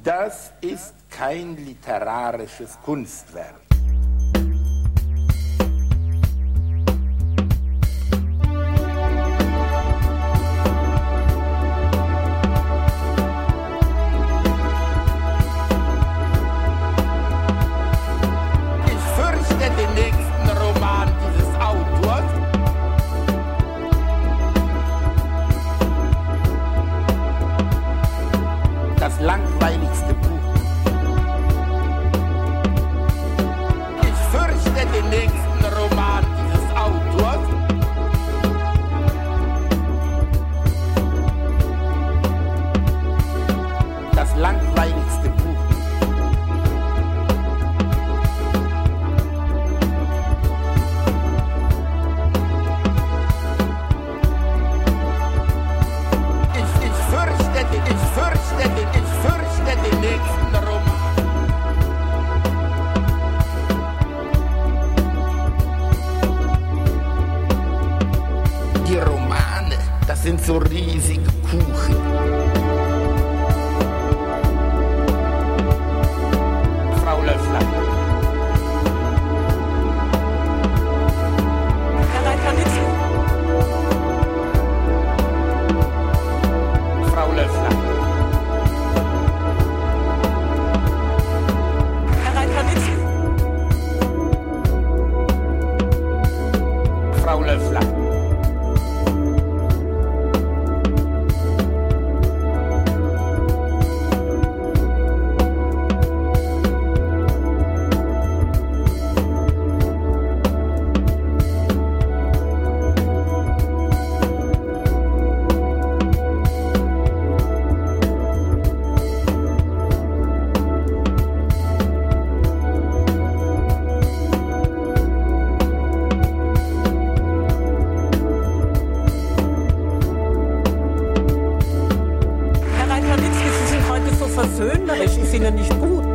Das ist kein literarisches Kunstwerk. Das langweiligste Buch. Ich fürchte den nächsten Roman dieses Autors. Das langweiligste Buch. Ich fürchte den nächsten Roman. Die Romane, das sind so riesige Kuchen. Frau Löffler. Herr Reiter-Nitzig. Frau Löffler. Frau Löffler. Versöhnerisch ist Ihnen nicht gut.